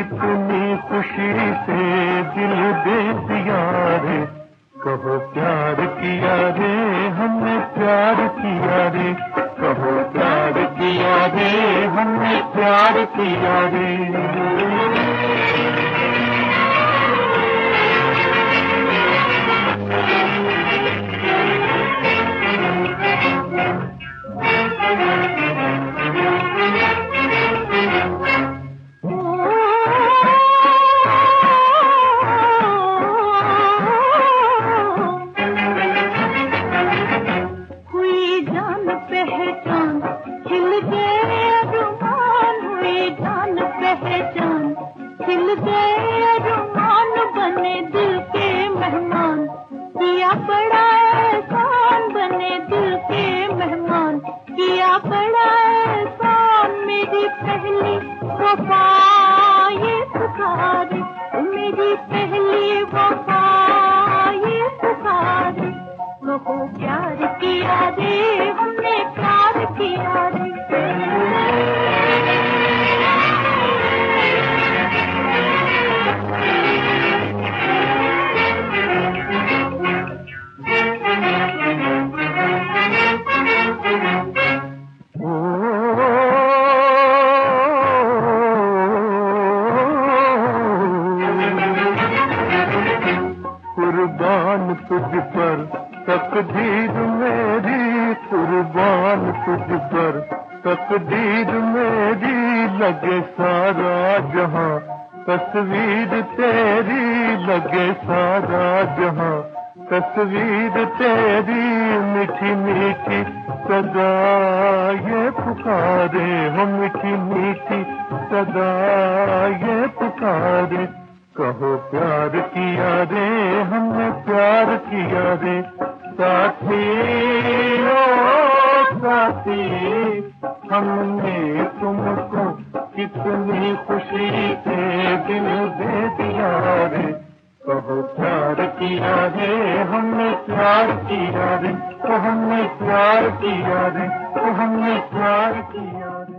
कितनी खुशी से दिल दे दिया रे। कहो प्यार किया रे, हमने प्यार किया रे। कहो प्यार किया रे, हमने प्यार किया रे। पहचान खिल गए अरमान, हुई जान पहचान खिल गए अरमान, बने दिल के मेहमान, किया बड़ा एहसान, बने दिल के मेहमान, किया बड़ा एहसान। मेरी पहली वफा ये पुकारे, मेरी पहली वफा ये पुकारे। कहो प्यार किया रे, हमने प्यार किया रे। कुर्बान तुझ पर तकदीर मेरी, कुर्बान तुझ पर तकदीर मेरी। लगे सारा जहां तस्वीर तेरी, लगे सारा जहां तस्वीर तेरी। मीठी मीठी सदा ये पुकारे, हो मीठी मीठी सदा ये पुकारे। कहो प्यार किया रे, हमने प्यार किया रे। साथी ओ साथी, हमने तुमको कितनी खुशी से दिल दे दिया रे। कहो प्यार किया रे, हमने प्यार किया रे। तो हमने प्यार किया रे, तो हमने प्यार किया रे।